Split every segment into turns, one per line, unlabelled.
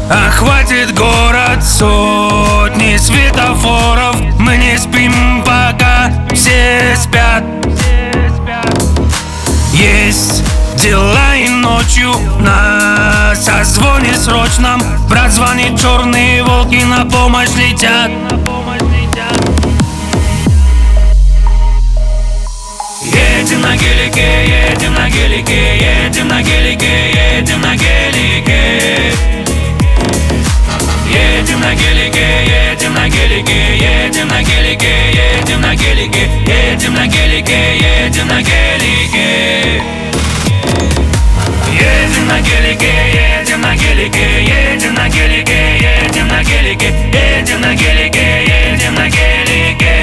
Охватит город сотни светофоров. Мы не спим, пока все спят. Есть дела и ночью на созвоне срочном. Брат звонит, черные волки на помощь летят. Едем на гелике, едем на гелике, едем на гелике, едем на гелике. Едем на гелике, едем на гелике, едем на гелике, едем на гелике, едем на гелике, едем на гелике. Едем на гелике, едем на гелике, едем на гелике, едем на гелике, едем на гелике, едем на гелике.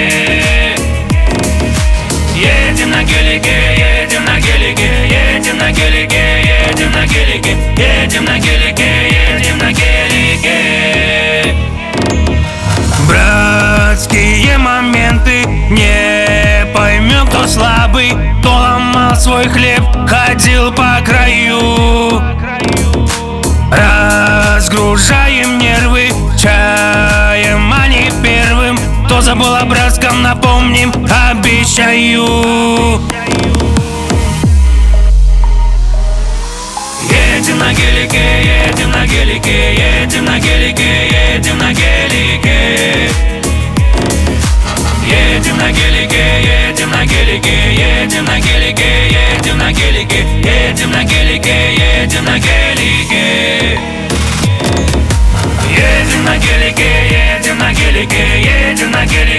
Едем на гелике, едем на гелике, едем на гелике, едем на гелике, едем на гелике, едем на гелике. Братские моменты, не поймем, кто слабый, кто ломал свой хлеб, ходил по краю. Разгружаем нервы чаем, а не первым. Кто забыл о братском, напомним, обещаю. Едем на гелике, едем на гелике, едем на гелике, едем на гелике. Едем на гелике, едем на гелике, едем на гелике, едем на гелике, едем на гелике, едем на гелике. Едем на гелике, едем на гелике, едем на гелике.